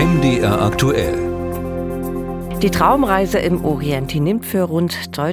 MDR aktuell. Die Traumreise im Orient, die nimmt für rund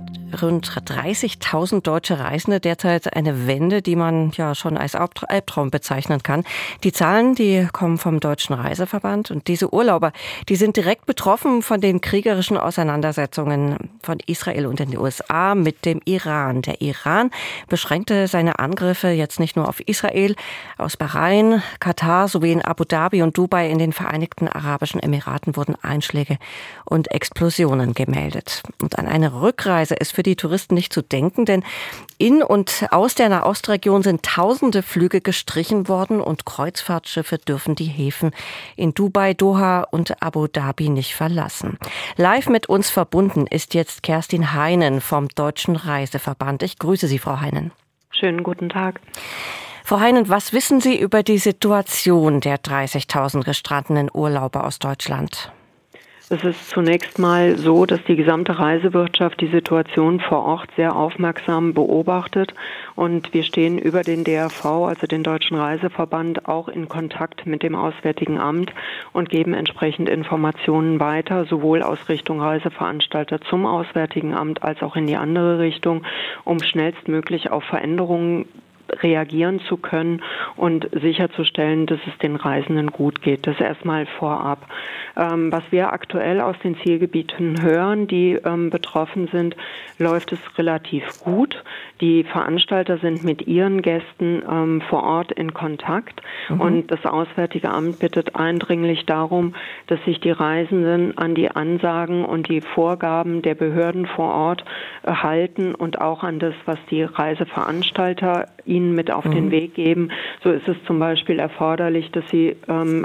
30.000 deutsche Reisende derzeit eine Wende, die man ja schon als Albtraum bezeichnen kann. Die Zahlen, die kommen vom Deutschen Reiseverband, und diese Urlauber, die sind direkt betroffen von den kriegerischen Auseinandersetzungen von Israel und den USA mit dem Iran. Der Iran beschränkte seine Angriffe jetzt nicht nur auf Israel. Aus Bahrain, Katar sowie in Abu Dhabi und Dubai in den Vereinigten Arabischen Emiraten wurden Einschläge und Explosionen gemeldet. Und an eine Rückreise ist für die Touristen nicht zu denken, denn in und aus der Nahostregion sind tausende Flüge gestrichen worden und Kreuzfahrtschiffe dürfen die Häfen in Dubai, Doha und Abu Dhabi nicht verlassen. Live mit uns verbunden ist jetzt Kerstin Heinen vom Deutschen Reiseverband. Ich grüße Sie, Frau Heinen. Schönen guten Tag. Frau Heinen, was wissen Sie über die Situation der 30.000 gestrandeten Urlauber aus Deutschland? Es ist zunächst mal so, dass die gesamte Reisewirtschaft die Situation vor Ort sehr aufmerksam beobachtet, und wir stehen über den DRV, also den Deutschen Reiseverband, auch in Kontakt mit dem Auswärtigen Amt und geben entsprechend Informationen weiter, sowohl aus Richtung Reiseveranstalter zum Auswärtigen Amt als auch in die andere Richtung, um schnellstmöglich auf Veränderungen reagieren zu können und sicherzustellen, dass es den Reisenden gut geht. Das erstmal vorab. Was wir aktuell aus den Zielgebieten hören, die betroffen sind, läuft es relativ gut. Die Veranstalter sind mit ihren Gästen vor Ort in Kontakt, und das Auswärtige Amt bittet eindringlich darum, dass sich die Reisenden an die Ansagen und die Vorgaben der Behörden vor Ort halten und auch an das, was die Reiseveranstalter ihnen mit auf den Weg geben. So ist es zum Beispiel erforderlich, dass sie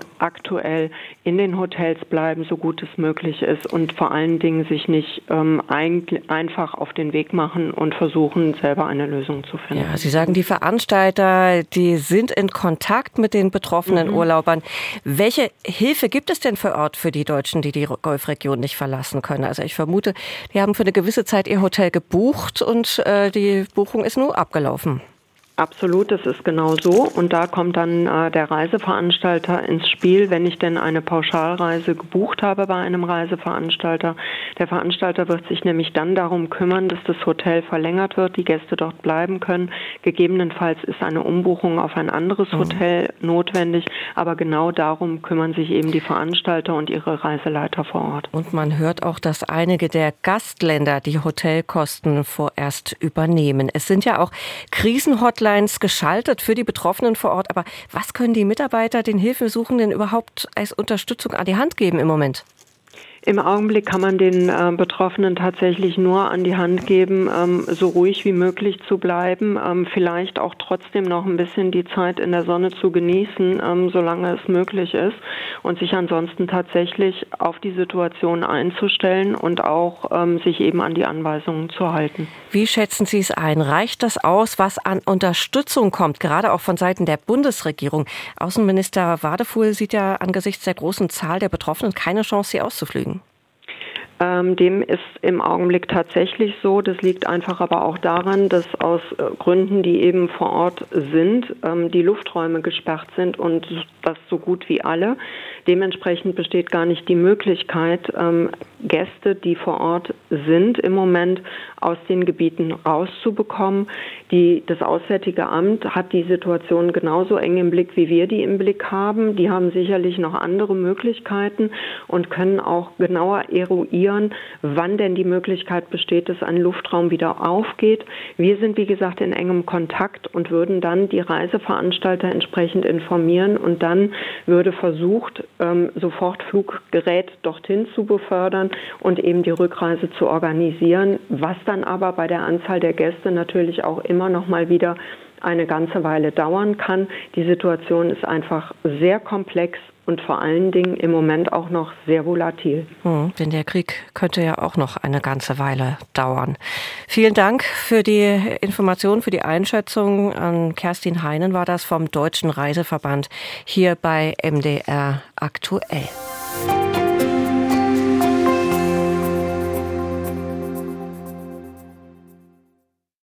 aktuell in den Hotels bleiben, so gut es möglich ist, und vor allen Dingen sich nicht einfach auf den Weg machen und versuchen, selber eine Lösung zu finden. Ja, Sie sagen, die Veranstalter, die sind in Kontakt mit den betroffenen Urlaubern. Welche Hilfe gibt es denn vor Ort für die Deutschen, die die Golfregion nicht verlassen können? Also ich vermute, die haben für eine gewisse Zeit ihr Hotel gebucht und die Buchung ist nun abgelaufen. Absolut, das ist genau so. Und da kommt dann der Reiseveranstalter ins Spiel, wenn ich denn eine Pauschalreise gebucht habe bei einem Reiseveranstalter. Der Veranstalter wird sich nämlich dann darum kümmern, dass das Hotel verlängert wird, die Gäste dort bleiben können. Gegebenenfalls ist eine Umbuchung auf ein anderes Hotel notwendig, aber genau darum kümmern sich eben die Veranstalter und ihre Reiseleiter vor Ort. Und man hört auch, dass einige der Gastländer die Hotelkosten vorerst übernehmen. Es sind ja auch Krisenhotlines geschaltet für die Betroffenen vor Ort. Aber was können die Mitarbeiter den Hilfesuchenden überhaupt als Unterstützung an die Hand geben im Moment? Im Augenblick kann man den Betroffenen tatsächlich nur an die Hand geben, so ruhig wie möglich zu bleiben, vielleicht auch trotzdem noch ein bisschen die Zeit in der Sonne zu genießen, solange es möglich ist, und sich ansonsten tatsächlich auf die Situation einzustellen und auch sich eben an die Anweisungen zu halten. Wie schätzen Sie es ein? Reicht das aus, was an Unterstützung kommt, gerade auch von Seiten der Bundesregierung? Außenminister Wadefuhl sieht ja angesichts der großen Zahl der Betroffenen keine Chance, sie auszufliegen. Dem ist im Augenblick tatsächlich so. Das liegt einfach aber auch daran, dass aus Gründen, die eben vor Ort sind, die Lufträume gesperrt sind, und das so gut wie alle. Dementsprechend besteht gar nicht die Möglichkeit, Gäste, die vor Ort sind, im Moment aus den Gebieten rauszubekommen. Das Auswärtige Amt hat die Situation genauso eng im Blick, wie wir die im Blick haben. Die haben sicherlich noch andere Möglichkeiten und können auch genauer eruieren, wann denn die Möglichkeit besteht, dass ein Luftraum wieder aufgeht. Wir sind, wie gesagt, in engem Kontakt und würden dann die Reiseveranstalter entsprechend informieren, und dann würde versucht, sofort Fluggerät dorthin zu befördern und eben die Rückreise zu organisieren, was dann aber bei der Anzahl der Gäste natürlich auch immer noch mal wieder eine ganze Weile dauern kann. Die Situation ist einfach sehr komplex und vor allen Dingen im Moment auch noch sehr volatil. Denn der Krieg könnte ja auch noch eine ganze Weile dauern. Vielen Dank für die Information, für die Einschätzung. An Kerstin Heinen war das vom Deutschen Reiseverband hier bei MDR aktuell.